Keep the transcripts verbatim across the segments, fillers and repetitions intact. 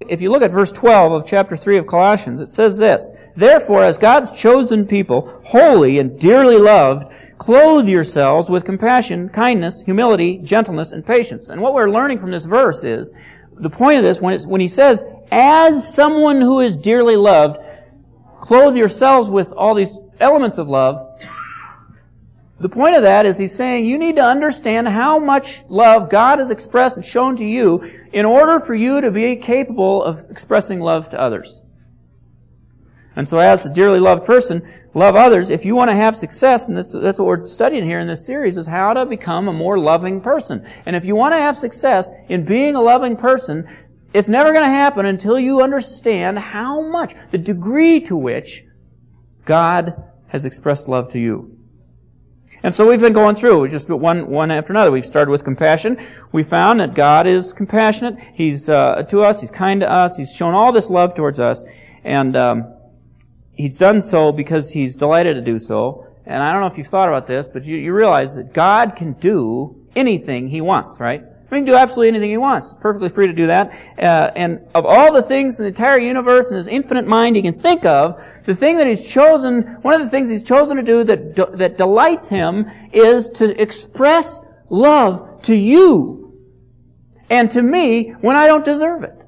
If you look at verse twelve of chapter three of Colossians, it says this, "Therefore, as God's chosen people, holy and dearly loved, clothe yourselves with compassion, kindness, humility, gentleness, and patience." And what we're learning from this verse is, the point of this, when, it's, when he says, as someone who is dearly loved, clothe yourselves with all these elements of love, the point of that is he's saying you need to understand how much love God has expressed and shown to you in order for you to be capable of expressing love to others. And so as a dearly loved person, love others. If you want to have success, and that's, that's what we're studying here in this series, is how to become a more loving person. And if you want to have success in being a loving person, it's never going to happen until you understand how much, the degree to which God has expressed love to you. And so we've been going through just one one after another. We've started with compassion. We found that God is compassionate. He's uh, to us. He's kind to us. He's shown all this love towards us, and um, He's done so because He's delighted to do so. And I don't know if you've thought about this, but you, you realize that God can do anything He wants, right? He can do absolutely anything He wants. He's perfectly free to do that. Uh, and of all the things in the entire universe and His infinite mind He can think of, the thing that He's chosen, one of the things He's chosen to do that de- that delights Him is to express love to you and to me when I don't deserve it.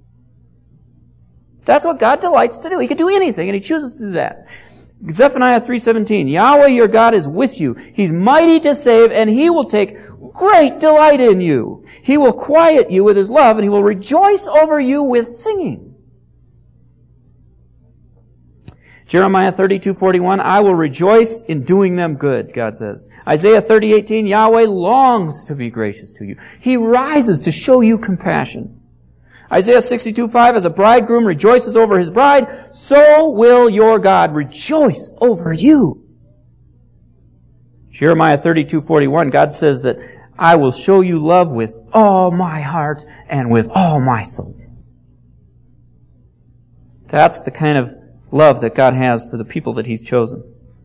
That's what God delights to do. He can do anything, and He chooses to do that. Zephaniah three seventeen, Yahweh your God is with you. He's mighty to save, and He will take great delight in you. He will quiet you with His love, and He will rejoice over you with singing. Jeremiah thirty-two forty-one, I will rejoice in doing them good, God says. Isaiah thirty eighteen, Yahweh longs to be gracious to you. He rises to show you compassion. Isaiah sixty-two five, as a bridegroom rejoices over his bride, so will your God rejoice over you. Jeremiah thirty-two forty-one, God says that I will show you love with all my heart and with all my soul. That's the kind of love that God has for the people that He's chosen.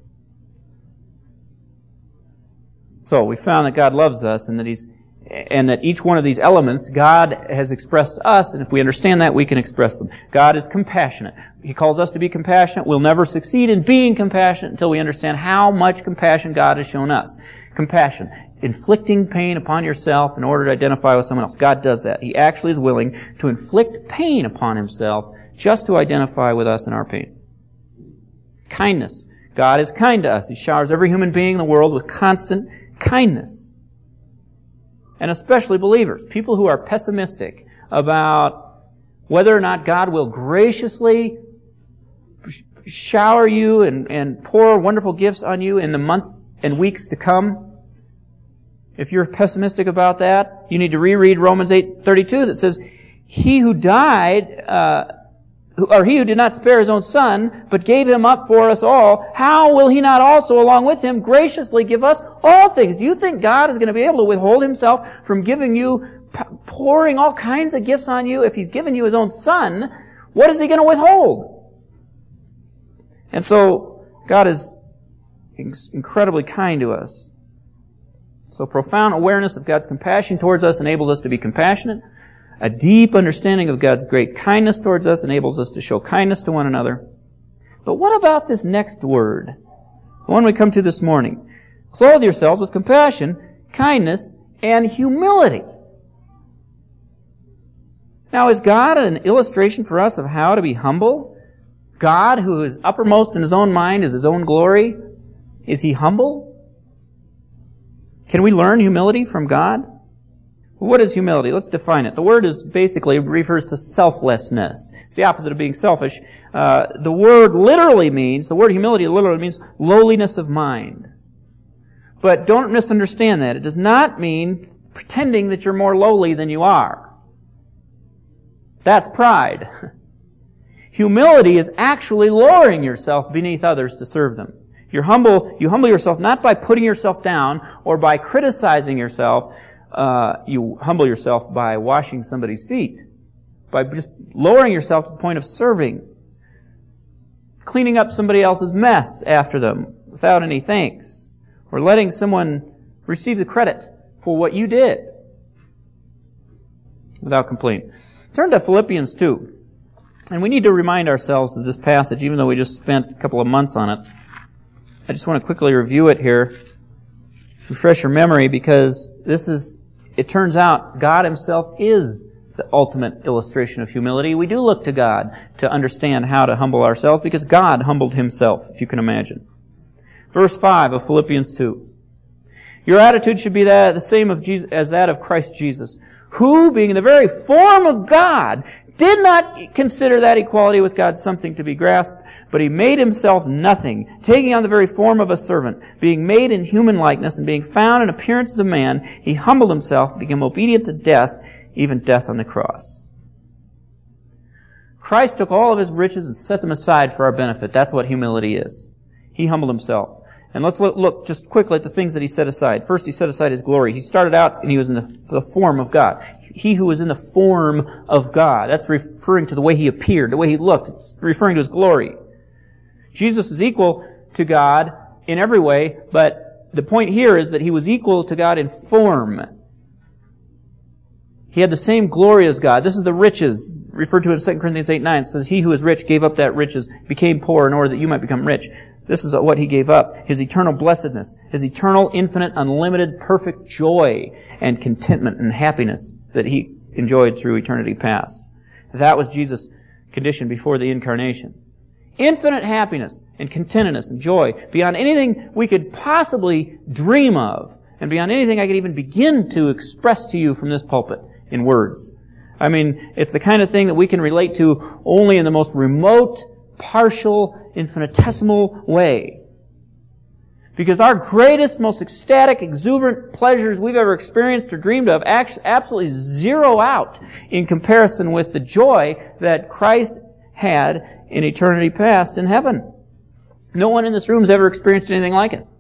So we found that God loves us and that He's and that each one of these elements God has expressed to us, and if we understand that, we can express them. God is compassionate. He calls us to be compassionate. We'll never succeed in being compassionate until we understand how much compassion God has shown us. Compassion. Inflicting pain upon yourself in order to identify with someone else. God does that. He actually is willing to inflict pain upon Himself just to identify with us in our pain. Kindness. God is kind to us. He showers every human being in the world with constant kindness. And especially believers, people who are pessimistic about whether or not God will graciously shower you and, and pour wonderful gifts on you in the months and weeks to come. If you're pessimistic about that, you need to reread Romans eight thirty-two that says, He who died, uh, or he who did not spare His own Son, but gave Him up for us all, how will He not also, along with Him, graciously give us all things? Do you think God is going to be able to withhold Himself from giving you, pouring all kinds of gifts on you? If He's given you His own Son, what is He going to withhold? And so, God is incredibly kind to us. So profound awareness of God's compassion towards us enables us to be compassionate. A deep understanding of God's great kindness towards us enables us to show kindness to one another. But what about this next word? The one we come to this morning. Clothe yourselves with compassion, kindness, and humility. Now, is God an illustration for us of how to be humble? God, who is uppermost in His own mind, is His own glory. Is He humble? Can we learn humility from God? What is humility? Let's define it. The word is basically refers to selflessness. It's the opposite of being selfish. Uh, the word literally means, the word humility literally means lowliness of mind. But don't misunderstand that. It does not mean pretending that you're more lowly than you are. That's pride. Humility is actually lowering yourself beneath others to serve them. You're humble, you humble yourself not by putting yourself down or by criticizing yourself. Uh, you humble yourself by washing somebody's feet, by just lowering yourself to the point of serving, cleaning up somebody else's mess after them without any thanks, or letting someone receive the credit for what you did without complaint. Turn to Philippians two. And we need to remind ourselves of this passage, even though we just spent a couple of months on it. I just want to quickly review it here, refresh your memory, because this is, it turns out, God Himself is the ultimate illustration of humility. We do look to God to understand how to humble ourselves, because God humbled Himself, if you can imagine. Verse five of Philippians two. Your attitude should be that, the same of Jesus, as that of Christ Jesus, who, being in the very form of God, did not consider that equality with God something to be grasped, but He made Himself nothing, taking on the very form of a servant. Being made in human likeness and being found in appearance as a man, He humbled Himself, became obedient to death, even death on the cross. Christ took all of His riches and set them aside for our benefit. That's what humility is. He humbled Himself. And let's look, look just quickly at the things that He set aside. First, He set aside His glory. He started out and He was in the, the form of God. He who was in the form of God. That's referring to the way He appeared, the way He looked. It's referring to His glory. Jesus is equal to God in every way, but the point here is that He was equal to God in form. He had the same glory as God. This is the riches, referred to in Second Corinthians eight nine. It says, He who is rich gave up that riches, became poor in order that you might become rich. This is what He gave up. His eternal blessedness, His eternal, infinite, unlimited, perfect joy and contentment and happiness that He enjoyed through eternity past. That was Jesus' condition before the incarnation. Infinite happiness and contentedness and joy beyond anything we could possibly dream of and beyond anything I could even begin to express to you from this pulpit in words. I mean, it's the kind of thing that we can relate to only in the most remote, partial, infinitesimal way. Because our greatest, most ecstatic, exuberant pleasures we've ever experienced or dreamed of absolutely zero out in comparison with the joy that Christ had in eternity past in heaven. No one in this room has ever experienced anything like it.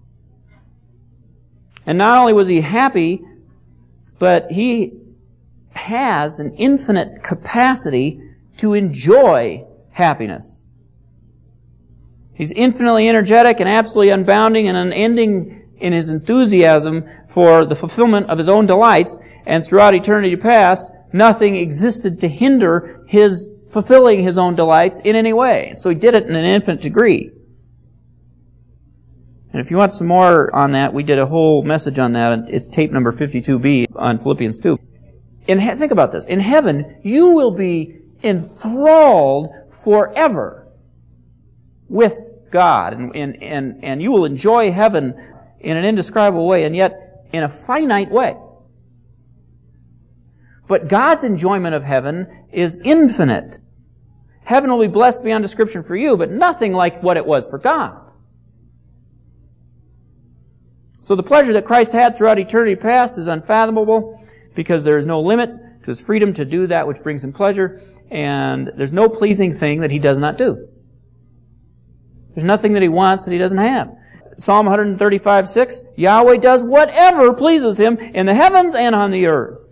And not only was He happy, but He has an infinite capacity to enjoy happiness. He's infinitely energetic and absolutely unbounding and unending in His enthusiasm for the fulfillment of His own delights, and throughout eternity past, nothing existed to hinder His fulfilling His own delights in any way. So He did it in an infinite degree. And if you want some more on that, we did a whole message on that. It's tape number fifty-two B on Philippians two. In he- think about this. In heaven, you will be enthralled forever with God. And, and, and, and you will enjoy heaven in an indescribable way, and yet in a finite way. But God's enjoyment of heaven is infinite. Heaven will be blessed beyond description for you, but nothing like what it was for God. So the pleasure that Christ had throughout eternity past is unfathomable, because there is no limit to His freedom to do that which brings Him pleasure, and there's no pleasing thing that He does not do. There's nothing that He wants that He doesn't have. Psalm one thirty-five six, Yahweh does whatever pleases Him in the heavens and on the earth.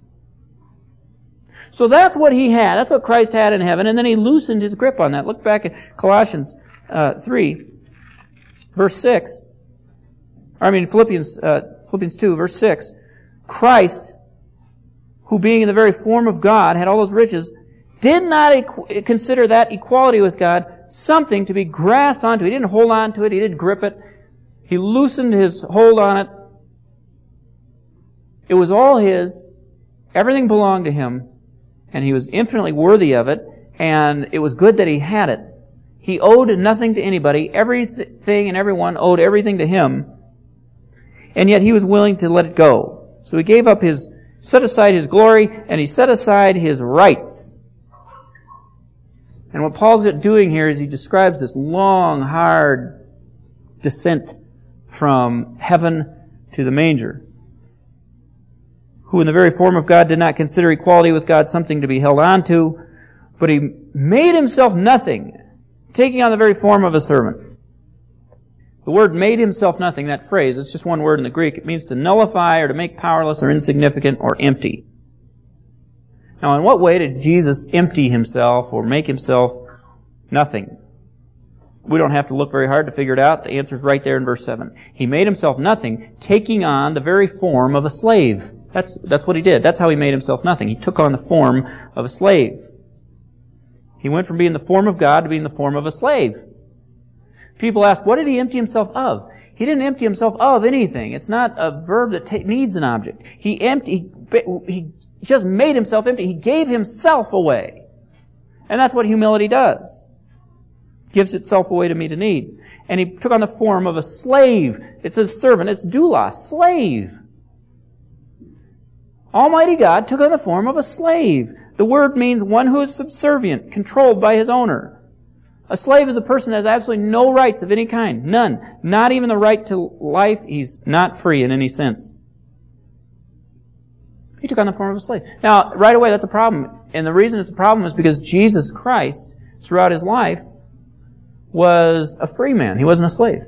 So that's what He had. That's what Christ had in heaven, and then He loosened His grip on that. Look back at Colossians uh, three, verse six. I mean, Philippians, uh, Philippians two, verse six. Christ, who being in the very form of God, had all those riches, did not equ- consider that equality with God something to be grasped onto. He didn't hold on to it. He didn't grip it. He loosened His hold on it. It was all His. Everything belonged to Him. And He was infinitely worthy of it. And it was good that He had it. He owed nothing to anybody. Everything and everyone owed everything to Him. And yet He was willing to let it go. So He gave up His, set aside His glory, and He set aside His rights. And what Paul's doing here is he describes this long, hard descent from heaven to the manger. Who in the very form of God did not consider equality with God something to be held on to, but He made Himself nothing, taking on the very form of a servant. The word made Himself nothing, that phrase, it's just one word in the Greek. It means to nullify or to make powerless or insignificant or empty. Now, in what way did Jesus empty Himself or make Himself nothing? We don't have to look very hard to figure it out. The answer's right there in verse seven. He made Himself nothing, taking on the very form of a slave. That's, that's what he did. That's how he made himself nothing. He took on the form of a slave. He went from being the form of God to being the form of a slave. People ask, what did he empty himself of? He didn't empty himself of anything. It's not a verb that ta- needs an object. He empty, he, he just made himself empty. He gave himself away. And that's what humility does. Gives itself away to meet a need. And he took on the form of a slave. It says servant. It's doulos, slave. Almighty God took on the form of a slave. The word means one who is subservient, controlled by his owner. A slave is a person that has absolutely no rights of any kind. None. Not even the right to life. He's not free in any sense. He took on the form of a slave. Now, right away, that's a problem. And the reason it's a problem is because Jesus Christ, throughout his life, was a free man. He wasn't a slave.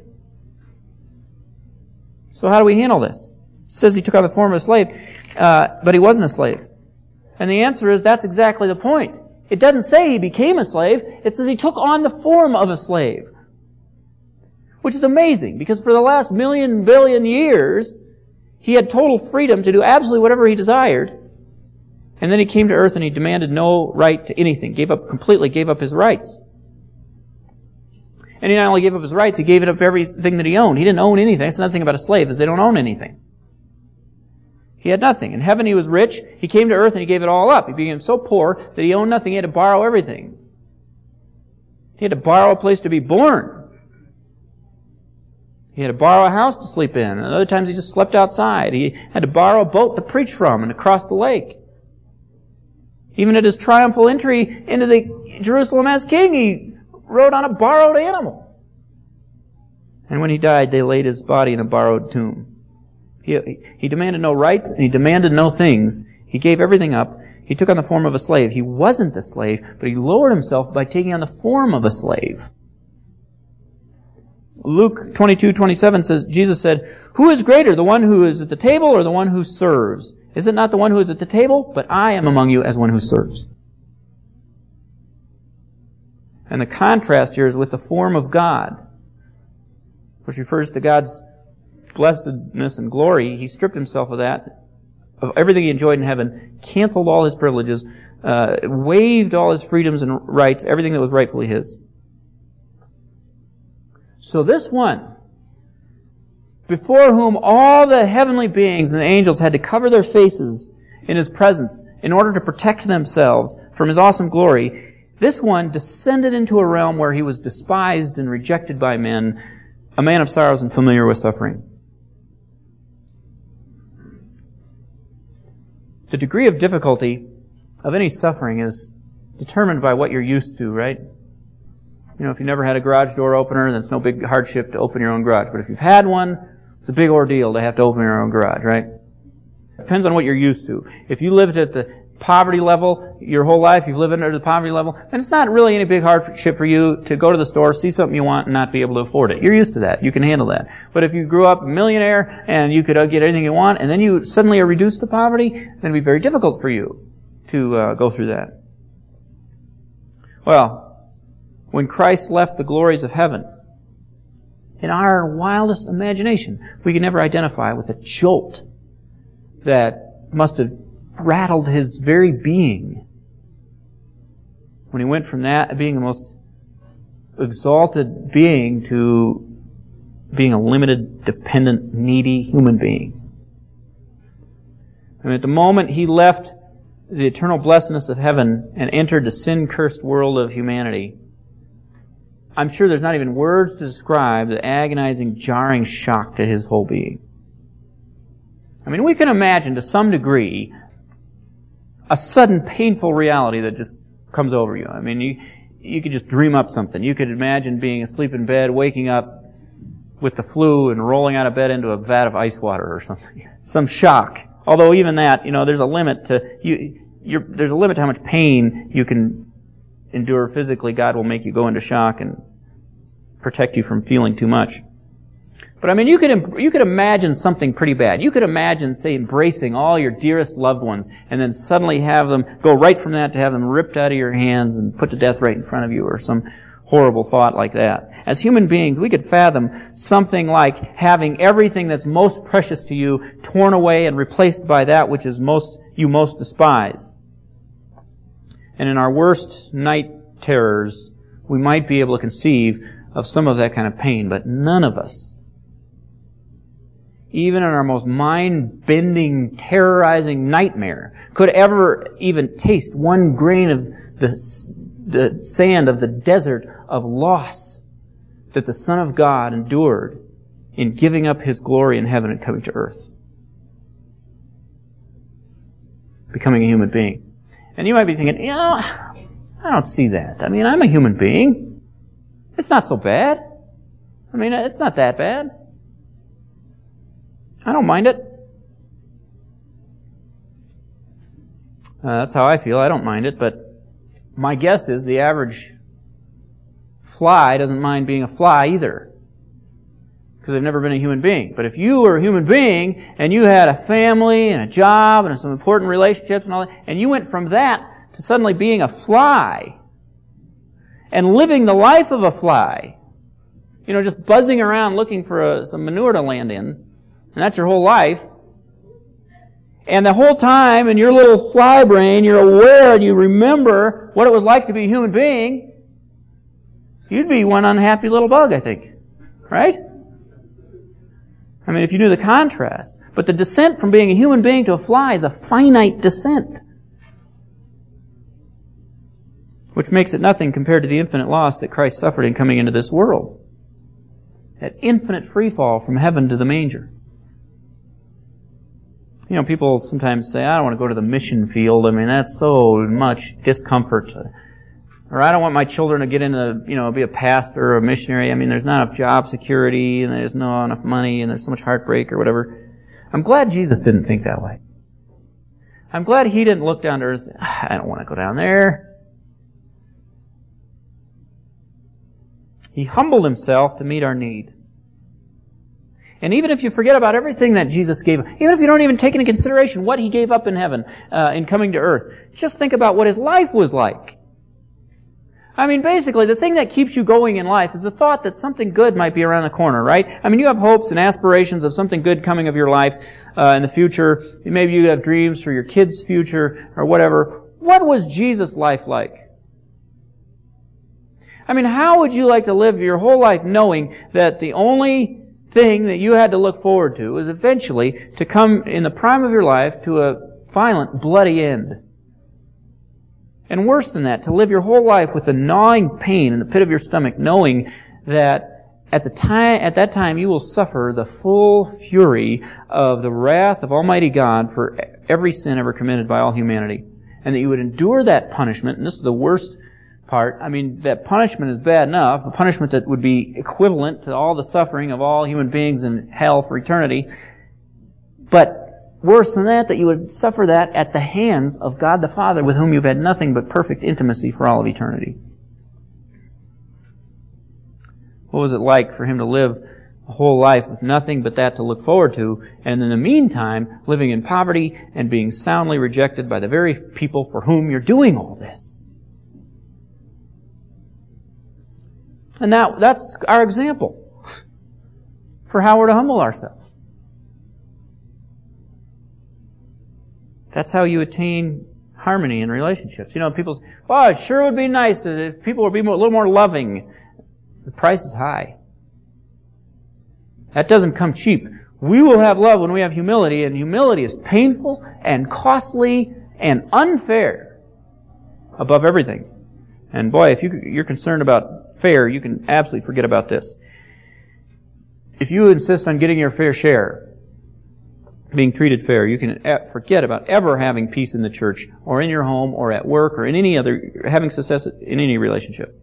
So how do we handle this? It says he took on the form of a slave, uh, but he wasn't a slave. And the answer is that's exactly the point. It doesn't say he became a slave. It says he took on the form of a slave. Which is amazing, because for the last million, billion years, he had total freedom to do absolutely whatever he desired. And then he came to earth and he demanded no right to anything. Gave up, completely gave up his rights. And he not only gave up his rights, he gave it up everything that he owned. He didn't own anything. That's another thing about a slave, is they don't own anything. He had nothing. In heaven he was rich. He came to earth and he gave it all up. He became so poor that he owned nothing. He had to borrow everything. He had to borrow a place to be born. He had to borrow a house to sleep in. And other times he just slept outside. He had to borrow a boat to preach from and to cross the lake. Even at his triumphal entry into the Jerusalem as king, he rode on a borrowed animal. And when he died, they laid his body in a borrowed tomb. He, he demanded no rights and he demanded no things. He gave everything up. He took on the form of a slave. He wasn't a slave, but he lowered himself by taking on the form of a slave. Luke twenty-two twenty-seven says, Jesus said, "Who is greater, the one who is at the table or the one who serves? Is it not the one who is at the table? But I am among you as one who serves." And the contrast here is with the form of God, which refers to God's blessedness and glory. He stripped himself of that, of everything he enjoyed in heaven, canceled all his privileges, uh, waived all his freedoms and rights, everything that was rightfully his. So this one, before whom all the heavenly beings and the angels had to cover their faces in his presence in order to protect themselves from his awesome glory, this one descended into a realm where he was despised and rejected by men, a man of sorrows and familiar with suffering. The degree of difficulty of any suffering is determined by what you're used to, right? You know, if you never had a garage door opener, then it's no big hardship to open your own garage. But if you've had one, it's a big ordeal to have to open your own garage, right? Depends on what you're used to. If you lived at the poverty level your whole life, you've lived under the poverty level, then it's not really any big hardship for you to go to the store, see something you want, and not be able to afford it. You're used to that. You can handle that. But if you grew up a millionaire and you could get anything you want, and then you suddenly are reduced to poverty, then it'd be very difficult for you to uh, go through that. Well, when Christ left the glories of heaven, in our wildest imagination, we can never identify with the jolt that must have rattled his very being when he went from that being the most exalted being to being a limited, dependent, needy human being. And at the moment he left the eternal blessedness of heaven and entered the sin-cursed world of humanity, I'm sure there's not even words to describe the agonizing, jarring shock to his whole being. I mean, we can imagine to some degree a sudden painful reality that just comes over you. I mean, you you could just dream up something. You could imagine being asleep in bed, waking up with the flu and rolling out of bed into a vat of ice water or something. Some shock. Although even that, you know, there's a limit to you. You're, there's a limit to how much pain you can endure physically. God will make you go into shock and protect you from feeling too much. But I mean, you could you could imagine something pretty bad. You could imagine, say, embracing all your dearest loved ones, and then suddenly have them go right from that to have them ripped out of your hands and put to death right in front of you, or some horrible thought like that. As human beings, we could fathom something like having everything that's most precious to you torn away and replaced by that which is most you most despise. And in our worst night terrors, we might be able to conceive of some of that kind of pain, but none of us, even in our most mind-bending, terrorizing nightmare, could ever even taste one grain of the, the sand of the desert of loss that the Son of God endured in giving up His glory in heaven and coming to earth. Becoming a human being. And you might be thinking, you know, I don't see that. I mean, I'm a human being. It's not so bad. I mean, it's not that bad. I don't mind it. Uh, that's how I feel. I don't mind it, but my guess is the average fly doesn't mind being a fly either, because they've never been a human being. But if you were a human being and you had a family and a job and some important relationships and all that, and you went from that to suddenly being a fly and living the life of a fly, you know, just buzzing around looking for a, some manure to land in, and that's your whole life. And the whole time in your little fly brain, you're aware and you remember what it was like to be a human being, you'd be one unhappy little bug, I think. Right? I mean, if you knew the contrast. But the descent from being a human being to a fly is a finite descent, which makes it nothing compared to the infinite loss that Christ suffered in coming into this world. That infinite free fall from heaven to the manger. You know, people sometimes say, I don't want to go to the mission field. I mean, that's so much discomfort. Or I don't want my children to get into, you know, be a pastor or a missionary. I mean, there's not enough job security, and there's not enough money, and there's so much heartbreak or whatever. I'm glad Jesus didn't think that way. I'm glad He didn't look down to earth and say, I don't want to go down there. He humbled Himself to meet our need. And even if you forget about everything that Jesus gave, even if you don't even take into consideration what He gave up in heaven, uh, in coming to earth, just think about what His life was like. I mean, basically, the thing that keeps you going in life is the thought that something good might be around the corner, right? I mean, you have hopes and aspirations of something good coming of your life uh, in the future. Maybe you have dreams for your kids' future or whatever. What was Jesus' life like? I mean, how would you like to live your whole life knowing that the only thing that you had to look forward to was eventually to come in the prime of your life to a violent, bloody end? And worse than that, to live your whole life with a gnawing pain in the pit of your stomach, knowing that at the time, at that time you will suffer the full fury of the wrath of Almighty God for every sin ever committed by all humanity. And that you would endure that punishment, and this is the worst part. I mean, that punishment is bad enough, a punishment that would be equivalent to all the suffering of all human beings in hell for eternity. But worse than that, that you would suffer that at the hands of God the Father, with whom you've had nothing but perfect intimacy for all of eternity. What was it like for Him to live a whole life with nothing but that to look forward to, and in the meantime, living in poverty and being soundly rejected by the very people for whom you're doing all this? And that, that's our example for how we're to humble ourselves. That's how you attain harmony in relationships. You know, people say, oh, it sure would be nice if people would be a little more loving. The price is high. That doesn't come cheap. We will have love when we have humility, and humility is painful and costly and unfair above everything. And boy, if you, you're concerned about fair, you can absolutely forget about this. If you insist on getting your fair share, being treated fair, you can forget about ever having peace in the church or in your home or at work or in any other, having success in any relationship.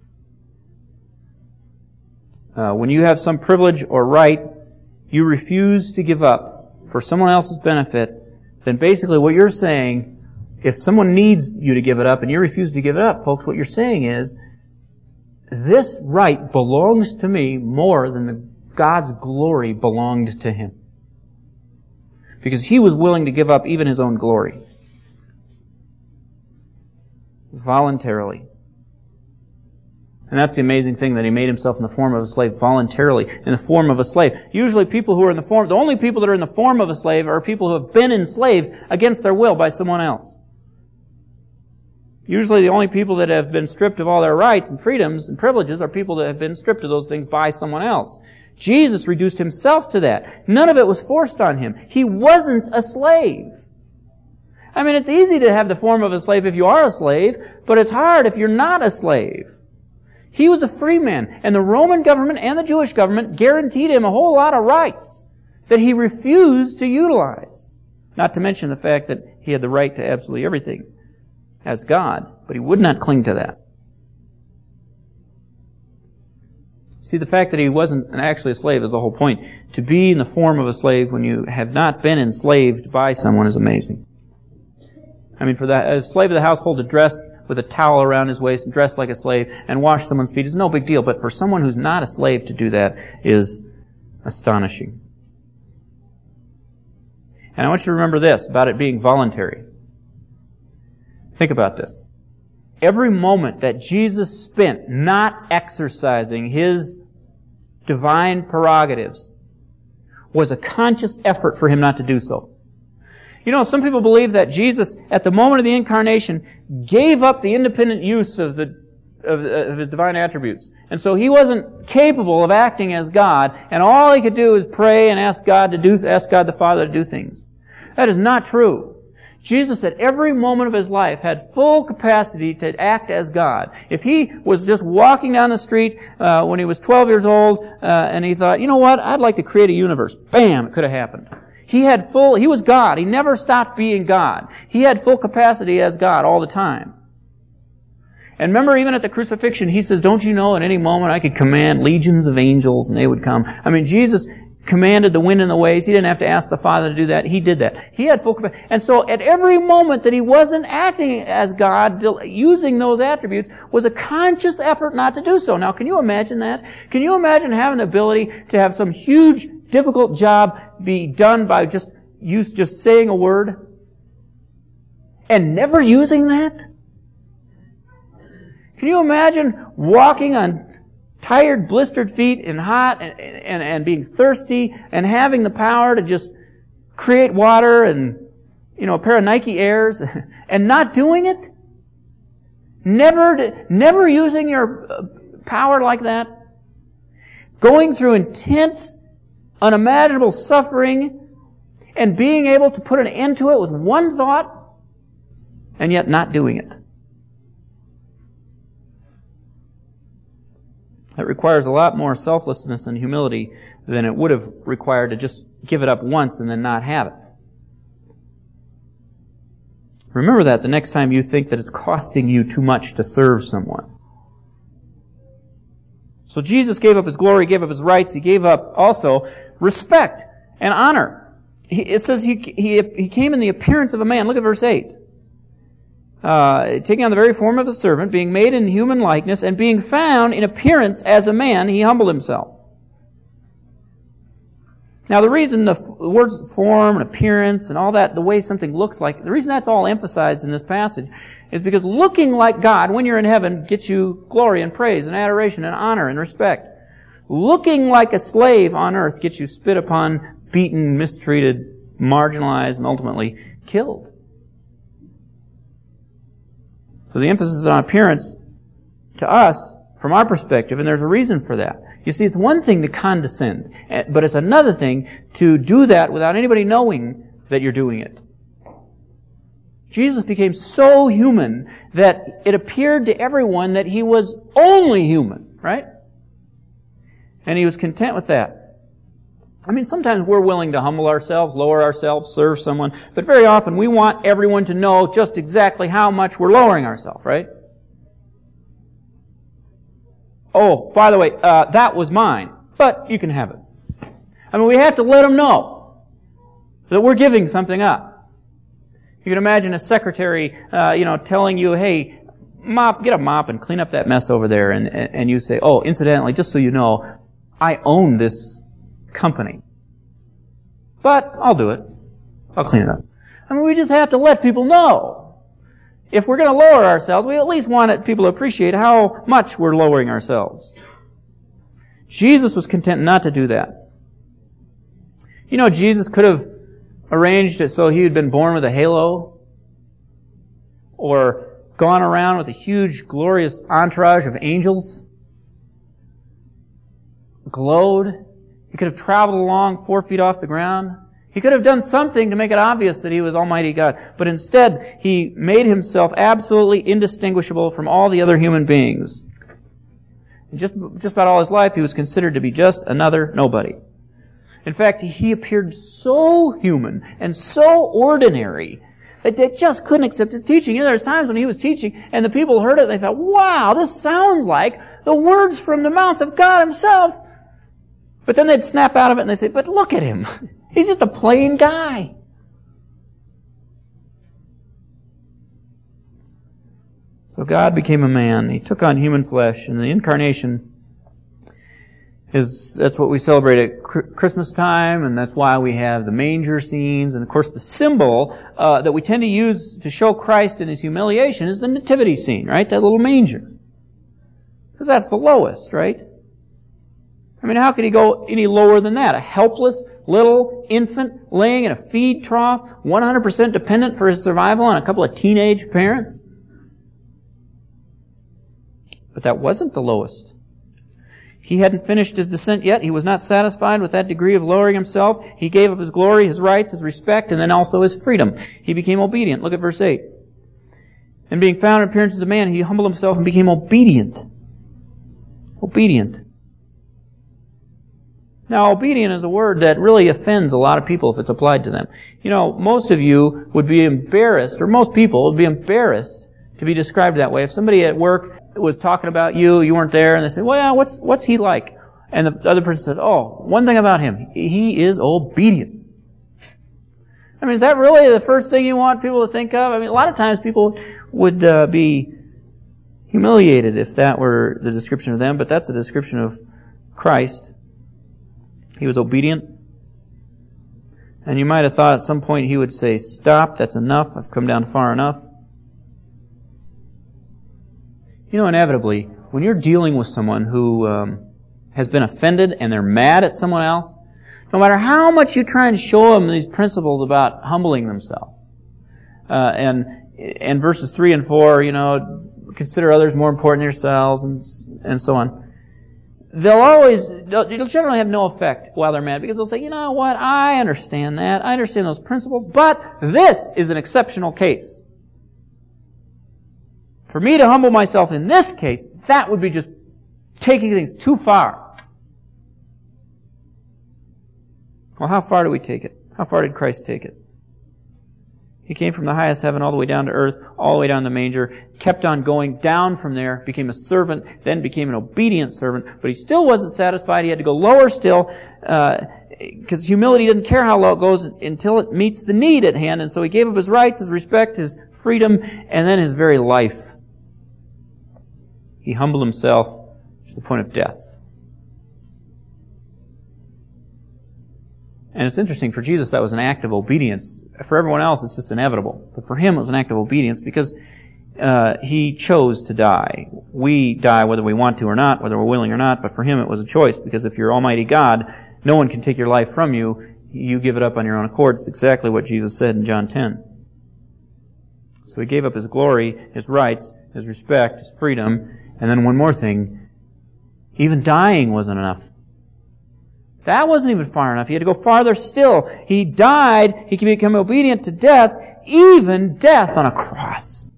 Uh, when you have some privilege or right you refuse to give up for someone else's benefit, then basically what you're saying, if someone needs you to give it up and you refuse to give it up, folks, what you're saying is, this right belongs to me more than the, God's glory belonged to Him. Because He was willing to give up even His own glory. Voluntarily. And that's the amazing thing, that He made Himself in the form of a slave voluntarily, in the form of a slave. Usually people who are in the form, the only people that are in the form of a slave are people who have been enslaved against their will by someone else. Usually the only people that have been stripped of all their rights and freedoms and privileges are people that have been stripped of those things by someone else. Jesus reduced Himself to that. None of it was forced on Him. He wasn't a slave. I mean, it's easy to have the form of a slave if you are a slave, but it's hard if you're not a slave. He was a free man, and the Roman government and the Jewish government guaranteed him a whole lot of rights that he refused to utilize. Not to mention the fact that he had the right to absolutely everything as God, but he would not cling to that. See, the fact that he wasn't actually a slave is the whole point. To be in the form of a slave when you have not been enslaved by someone is amazing. I mean, for the, a slave of the household to dress with a towel around his waist and dress like a slave and wash someone's feet is no big deal. But for someone who's not a slave to do that is astonishing. And I want you to remember this about it being voluntary. Think about this. Every moment that Jesus spent not exercising His divine prerogatives was a conscious effort for Him not to do so. You know, some people believe that Jesus, at the moment of the incarnation, gave up the independent use of the of, of His divine attributes. And so He wasn't capable of acting as God, and all He could do is pray and ask God to do, ask God the Father to do things. That is not true. Jesus, at every moment of His life, had full capacity to act as God. If He was just walking down the street uh, when He was twelve years old, uh, and He thought, you know what, I'd like to create a universe. Bam! It could have happened. He had full, He was God. He never stopped being God. He had full capacity as God all the time. And remember, even at the crucifixion, He says, don't you know at any moment I could command legions of angels and they would come. I mean, Jesus commanded the wind and the waves. He didn't have to ask the Father to do that. He did that. He had full capacity. And so at every moment that He wasn't acting as God, using those attributes, was a conscious effort not to do so. Now, can you imagine that? Can you imagine having the ability to have some huge, difficult job be done by just use, just saying a word and never using that? Can you imagine walking on tired, blistered feet and hot and, and, and being thirsty and having the power to just create water and, you know, a pair of Nike Airs and not doing it? Never, never using your power like that? Going through intense, unimaginable suffering and being able to put an end to it with one thought and yet not doing it. It requires a lot more selflessness and humility than it would have required to just give it up once and then not have it. Remember that the next time you think that it's costing you too much to serve someone. So Jesus gave up His glory, He gave up His rights, He gave up also respect and honor. He, it says he, he, he came in the appearance of a man. Look at verse eight. Uh, taking on the very form of a servant, being made in human likeness, and being found in appearance as a man, He humbled Himself. Now the reason the, f- the words form and appearance and all that, the way something looks like, the reason that's all emphasized in this passage is because looking like God when you're in heaven gets you glory and praise and adoration and honor and respect. Looking like a slave on earth gets you spit upon, beaten, mistreated, marginalized, and ultimately killed. So the emphasis on appearance to us, from our perspective, and there's a reason for that. You see, it's one thing to condescend, but it's another thing to do that without anybody knowing that you're doing it. Jesus became so human that it appeared to everyone that He was only human, right? And He was content with that. I mean, sometimes we're willing to humble ourselves, lower ourselves, serve someone, but very often we want everyone to know just exactly how much we're lowering ourselves, right? Oh, by the way, uh, that was mine, but you can have it. I mean, we have to let them know that we're giving something up. You can imagine a secretary, uh, you know, telling you, hey, mop, get a mop and clean up that mess over there, and, and you say, oh, incidentally, just so you know, I own this company. But I'll do it. I'll clean it up. I mean, we just have to let people know. if we're going to lower ourselves, we at least want people to appreciate how much we're lowering ourselves. Jesus was content not to do that. You know, Jesus could have arranged it so he had been born with a halo, or gone around with a huge, glorious entourage of angels, glowed. He could have traveled along four feet off the ground. He could have done something to make it obvious that he was Almighty God. But instead, he made himself absolutely indistinguishable from all the other human beings. And just, just about all his life, he was considered to be just another nobody. In fact, he appeared so human and so ordinary that they just couldn't accept his teaching. You know, there's times when he was teaching and the people heard it and they thought, wow, this sounds like the words from the mouth of God himself. But then they'd snap out of it and they'd say, but look at him. He's just a plain guy. So God became a man. He took on human flesh, and the incarnation is, that's what we celebrate at Christmas time, and that's why we have the manger scenes. And of course the symbol uh, that we tend to use to show Christ in his humiliation is the nativity scene, right? That little manger. Because that's the lowest, right? I mean, how could he go any lower than that? A helpless little infant laying in a feed trough, one hundred percent dependent for his survival on a couple of teenage parents? But that wasn't the lowest. He hadn't finished his descent yet. He was not satisfied with that degree of lowering himself. He gave up his glory, his rights, his respect, and then also his freedom. He became obedient. Look at verse eight. And being found in appearance as a man, he humbled himself and became obedient. Obedient. Now, obedient is a word that really offends a lot of people if it's applied to them. You know, most of you would be embarrassed, or most people would be embarrassed to be described that way. If somebody at work was talking about you, you weren't there, and they said, well, what's what's he like? And the other person said, oh, one thing about him, he is obedient. I mean, is that really the first thing you want people to think of? I mean, a lot of times people would uh, be humiliated if that were the description of them, but that's the description of Christ. He was obedient. And you might have thought at some point he would say, stop, that's enough, I've come down far enough. You know, inevitably, when you're dealing with someone who um, has been offended and they're mad at someone else, no matter how much you try and show them these principles about humbling themselves, uh, and and verses three and four, you know, consider others more important than yourselves, and and so on. They'll always, they'll, it'll generally have no effect while they're mad, because they'll say, you know what, I understand that, I understand those principles, but this is an exceptional case. For me to humble myself in this case, that would be just taking things too far. Well, how far do we take it? How far did Christ take it? He came from the highest heaven all the way down to earth, all the way down to the manger, kept on going down from there, became a servant, then became an obedient servant, but he still wasn't satisfied. He had to go lower still, because uh, humility doesn't care how low it goes until it meets the need at hand, and so he gave up his rights, his respect, his freedom, and then his very life. He humbled himself to the point of death. And it's interesting, for Jesus that was an act of obedience. For everyone else it's just inevitable. But for him it was an act of obedience because uh, he chose to die. We die whether we want to or not, whether we're willing or not, but for him it was a choice, because if you're Almighty God, no one can take your life from you. You give it up on your own accord. It's exactly what Jesus said in John ten. So he gave up his glory, his rights, his respect, his freedom, and then one more thing, even dying wasn't enough. That wasn't even far enough. He had to go farther still. He died. He can become obedient to death, even death on a cross.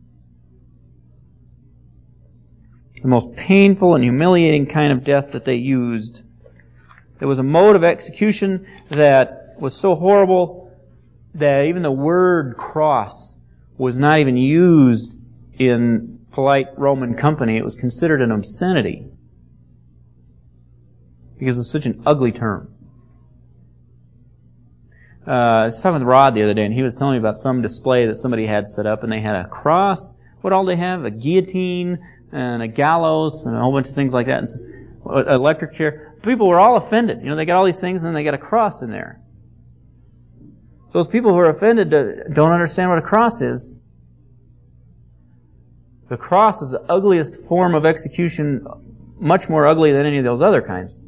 The most painful and humiliating kind of death that they used. It was a mode of execution that was so horrible that even the word cross was not even used in polite Roman company. It was considered an obscenity, because it was such an ugly term. Uh, I was talking with Rod the other day, and he was telling me about some display that somebody had set up, and they had a cross. What all they have? A guillotine, and a gallows, and a whole bunch of things like that, and an electric chair. People were all offended. You know, they got all these things, and then they got a cross in there. Those people who are offended don't understand what a cross is. The cross is the ugliest form of execution, much more ugly than any of those other kinds.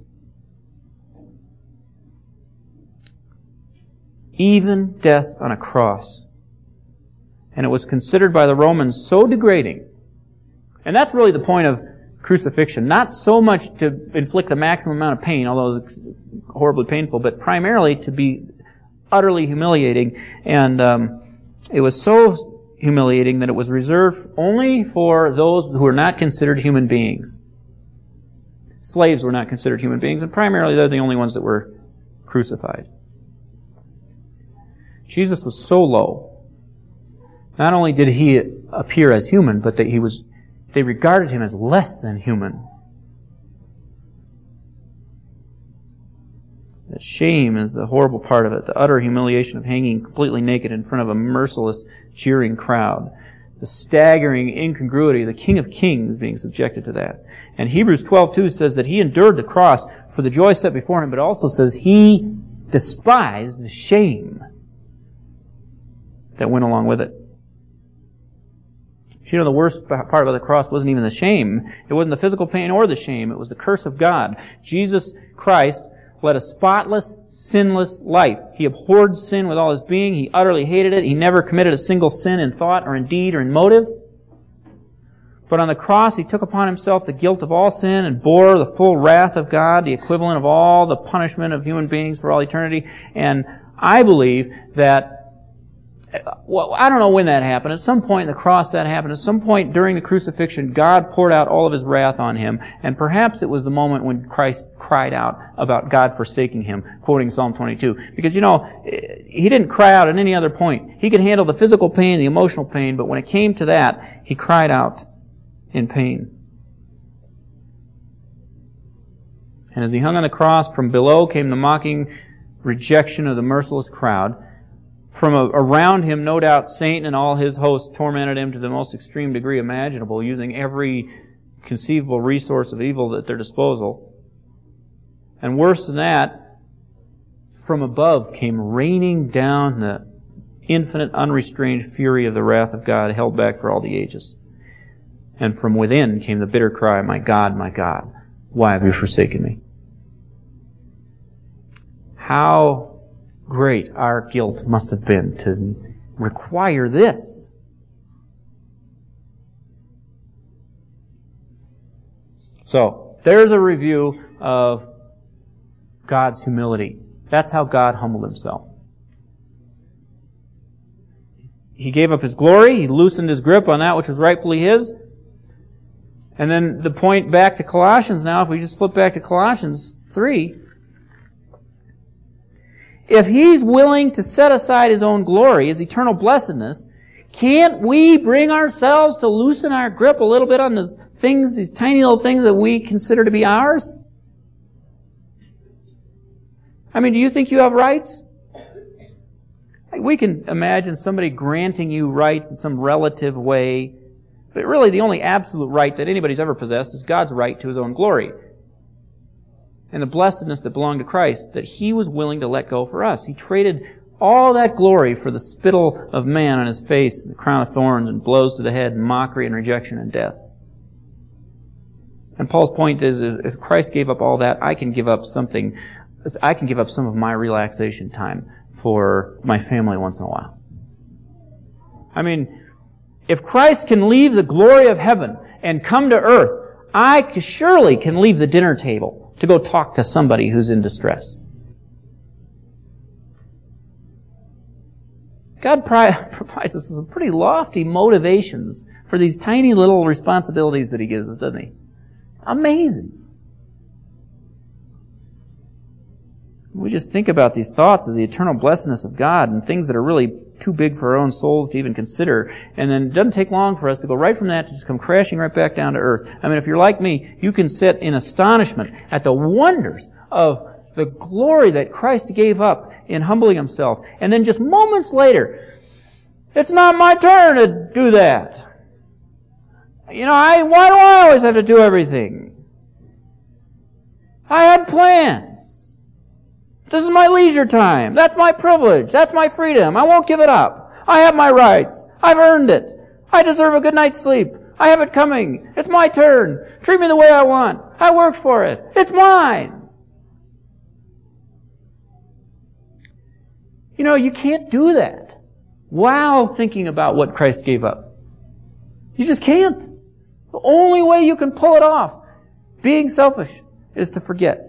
Even death on a cross. And it was considered by the Romans so degrading. And that's really the point of crucifixion. Not so much to inflict the maximum amount of pain, although it's horribly painful, but primarily to be utterly humiliating. And um, it was so humiliating that it was reserved only for those who were not considered human beings. Slaves were not considered human beings, and primarily they're the only ones that were crucified. Jesus was so low. Not only did he appear as human, but that he was, they regarded him as less than human. The shame is the horrible part of it, the utter humiliation of hanging completely naked in front of a merciless, jeering crowd. The staggering incongruity, the King of Kings being subjected to that. And Hebrews twelve two says that he endured the cross for the joy set before him, but also says he despised the shame that went along with it. You know, the worst part about the cross wasn't even the shame. It wasn't the physical pain or the shame. It was the curse of God. Jesus Christ led a spotless, sinless life. He abhorred sin with all his being. He utterly hated it. He never committed a single sin in thought or in deed or in motive. But on the cross, he took upon himself the guilt of all sin and bore the full wrath of God, the equivalent of all the punishment of human beings for all eternity. And I believe that well, I don't know when that happened. At some point in the cross that happened. At some point during the crucifixion, God poured out all of his wrath on him. And perhaps it was the moment when Christ cried out about God forsaking him, quoting Psalm twenty-two. Because, you know, he didn't cry out at any other point. He could handle the physical pain, the emotional pain, but when it came to that, he cried out in pain. And as he hung on the cross, from below came the mocking rejection of the merciless crowd. From a, around him, no doubt, Satan and all his hosts tormented him to the most extreme degree imaginable, using every conceivable resource of evil at their disposal. And worse than that, from above came raining down the infinite, unrestrained fury of the wrath of God held back for all the ages. And from within came the bitter cry, "My God, my God, why have you forsaken me?" How great our guilt must have been to require this. So, there's a review of God's humility. That's how God humbled himself. He gave up his glory, he loosened his grip on that which was rightfully his. And then the point back to Colossians now, if we just flip back to Colossians three, if he's willing to set aside his own glory, his eternal blessedness, can't we bring ourselves to loosen our grip a little bit on the things, these tiny little things that we consider to be ours? I mean, do you think you have rights? We can imagine somebody granting you rights in some relative way, but really the only absolute right that anybody's ever possessed is God's right to his own glory. And the blessedness that belonged to Christ, that he was willing to let go for us. He traded all that glory for the spittle of man on his face, the crown of thorns, and blows to the head, and mockery and rejection and death. And Paul's point is, is, if Christ gave up all that, I can give up something, I can give up some of my relaxation time for my family once in a while. I mean, if Christ can leave the glory of heaven and come to earth, I surely can leave the dinner table to go talk to somebody who's in distress. God provides us with some pretty lofty motivations for these tiny little responsibilities that he gives us, doesn't he? Amazing. We just think about these thoughts of the eternal blessedness of God and things that are really too big for our own souls to even consider. And then it doesn't take long for us to go right from that to just come crashing right back down to earth. I mean, if you're like me, you can sit in astonishment at the wonders of the glory that Christ gave up in humbling himself. And then just moments later, it's not my turn to do that. You know, I, why do I always have to do everything? I had plans. This is my leisure time. That's my privilege. That's my freedom. I won't give it up. I have my rights. I've earned it. I deserve a good night's sleep. I have it coming. It's my turn. Treat me the way I want. I worked for it. It's mine. You know, you can't do that while thinking about what Christ gave up. You just can't. The only way you can pull it off, being selfish, is to forget.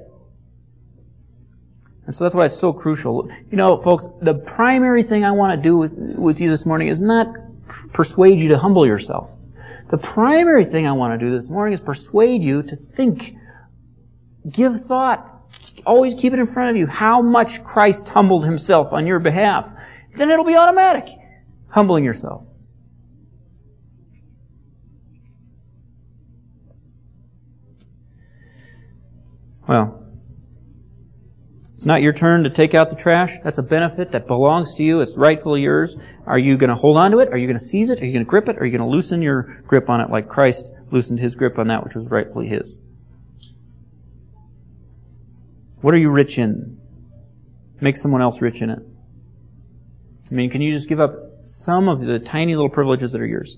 And so that's why it's so crucial. You know, folks, the primary thing I want to do with, with you this morning is not persuade you to humble yourself. The primary thing I want to do this morning is persuade you to think, give thought, always keep it in front of you, how much Christ humbled Himself on your behalf. Then it'll be automatic, humbling yourself. Well, it's not your turn to take out the trash. That's a benefit that belongs to you. It's rightfully yours. Are you going to hold on to it? Are you going to seize it? Are you going to grip it? Are you going to loosen your grip on it like Christ loosened His grip on that which was rightfully His? What are you rich in? Make someone else rich in it. I mean, can you just give up some of the tiny little privileges that are yours?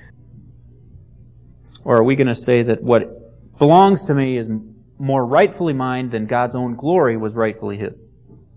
Or are we going to say that what belongs to me is more rightfully mine than God's own glory was rightfully His?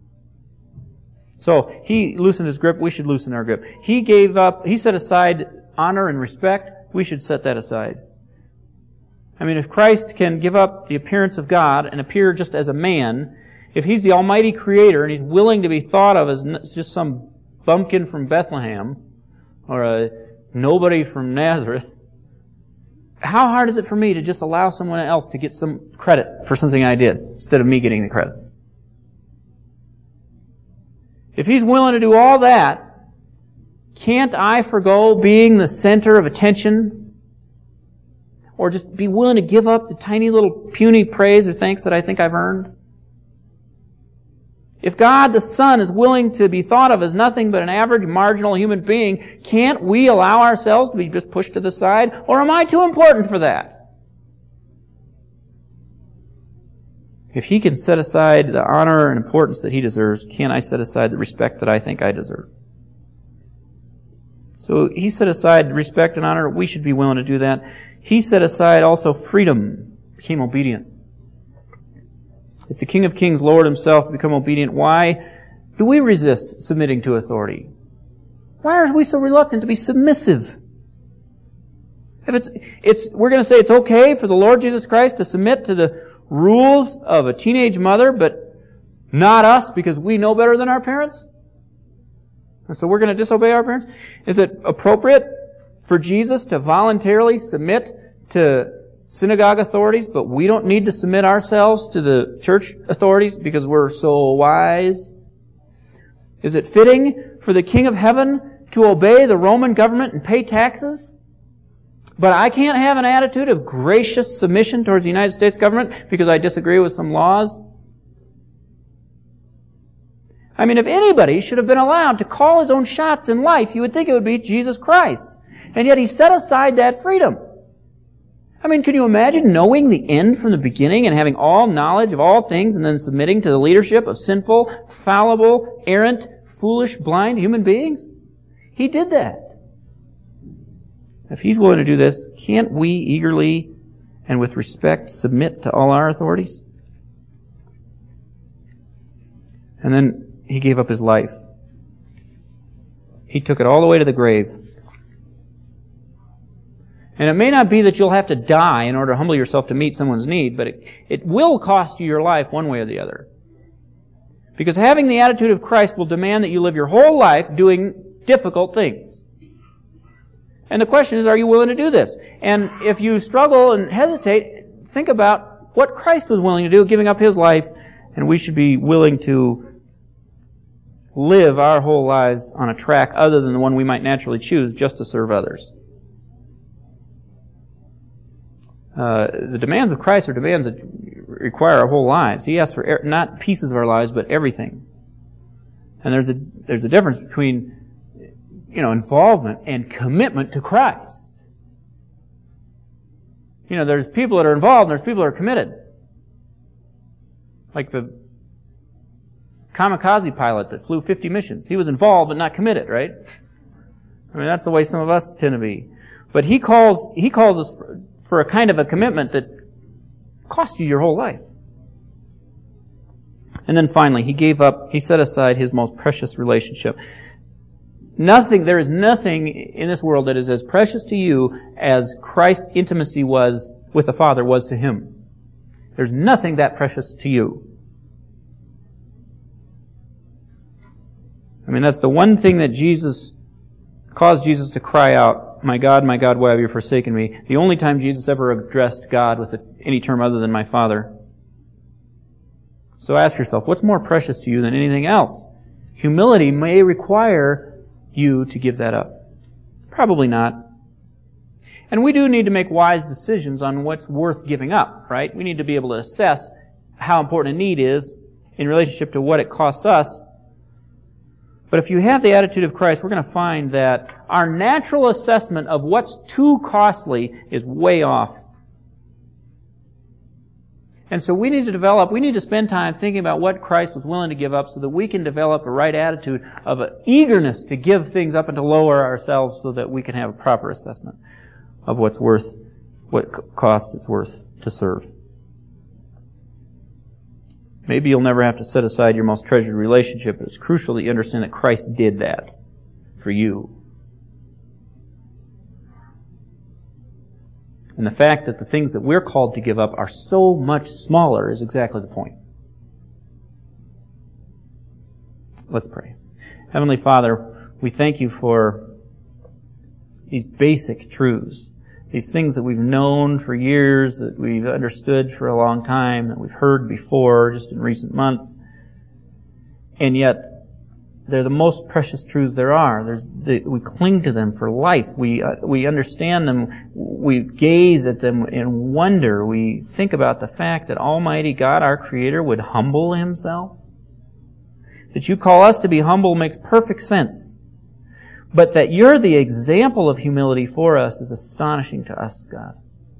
So, He loosened His grip, we should loosen our grip. He gave up, He set aside honor and respect, we should set that aside. I mean, if Christ can give up the appearance of God and appear just as a man, if He's the Almighty Creator and He's willing to be thought of as just some bumpkin from Bethlehem or a nobody from Nazareth, how hard is it for me to just allow someone else to get some credit for something I did instead of me getting the credit? If He's willing to do all that, can't I forgo being the center of attention? Or just be willing to give up the tiny little puny praise or thanks that I think I've earned? If God the Son is willing to be thought of as nothing but an average marginal human being, can't we allow ourselves to be just pushed to the side? Or am I too important for that? If He can set aside the honor and importance that He deserves, can't I set aside the respect that I think I deserve? So He set aside respect and honor. We should be willing to do that. He set aside also freedom, became obedient. If the King of Kings lowered Himself to become obedient, why do we resist submitting to authority? Why are we so reluctant to be submissive? If it's, it's, we're going to say it's okay for the Lord Jesus Christ to submit to the rules of a teenage mother, but not us because we know better than our parents? And so we're going to disobey our parents? Is it appropriate for Jesus to voluntarily submit to synagogue authorities, but we don't need to submit ourselves to the church authorities because we're so wise? Is it fitting for the King of Heaven to obey the Roman government and pay taxes? But I can't have an attitude of gracious submission towards the United States government because I disagree with some laws? I mean, if anybody should have been allowed to call his own shots in life, you would think it would be Jesus Christ. And yet He set aside that freedom. I mean, can you imagine knowing the end from the beginning and having all knowledge of all things and then submitting to the leadership of sinful, fallible, errant, foolish, blind human beings? He did that. If He's willing to do this, can't we eagerly and with respect submit to all our authorities? And then He gave up His life. He took it all the way to the grave. And it may not be that you'll have to die in order to humble yourself to meet someone's need, but it, it will cost you your life one way or the other. Because having the attitude of Christ will demand that you live your whole life doing difficult things. And the question is, are you willing to do this? And if you struggle and hesitate, think about what Christ was willing to do, giving up His life, and we should be willing to live our whole lives on a track other than the one we might naturally choose just to serve others. Uh, the demands of Christ are demands that require our whole lives. He asks for er- not pieces of our lives, but everything. And there's a there's a difference between, you know, involvement and commitment to Christ. You know, there's people that are involved and there's people that are committed. Like the kamikaze pilot that flew fifty missions. He was involved but not committed, right? I mean, that's the way some of us tend to be. But He calls, He calls us for, for a kind of a commitment that costs you your whole life. And then finally, He gave up, He set aside His most precious relationship. Nothing, there is nothing in this world that is as precious to you as Christ's intimacy was with the Father was to Him. There's nothing that precious to you. I mean, that's the one thing that Jesus caused Jesus to cry out, "My God, my God, why have you forsaken me?" The only time Jesus ever addressed God with any term other than "my Father." So ask yourself, what's more precious to you than anything else? Humility may require you to give that up. Probably not. And we do need to make wise decisions on what's worth giving up, right? We need to be able to assess how important a need is in relationship to what it costs us. But if you have the attitude of Christ, we're going to find that our natural assessment of what's too costly is way off. And so we need to develop, we need to spend time thinking about what Christ was willing to give up so that we can develop a right attitude of an eagerness to give things up and to lower ourselves so that we can have a proper assessment of what's worth, what cost it's worth to serve. Maybe you'll never have to set aside your most treasured relationship, but it's crucial that you understand that Christ did that for you. And the fact that the things that we're called to give up are so much smaller is exactly the point. Let's pray. Heavenly Father, we thank You for these basic truths, these things that we've known for years, that we've understood for a long time, that we've heard before just in recent months, and yet they're the most precious truths there are. There's, the, we cling to them for life. We uh, we understand them. We gaze at them in wonder. We think about the fact that Almighty God, our Creator, would humble Himself. That You call us to be humble makes perfect sense. But that You're the example of humility for us is astonishing to us, God.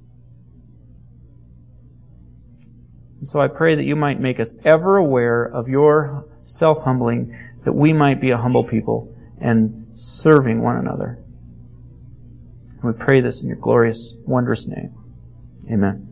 And so I pray that You might make us ever aware of Your self-humbling, that we might be a humble people and serving one another. And we pray this in Your glorious, wondrous name. Amen.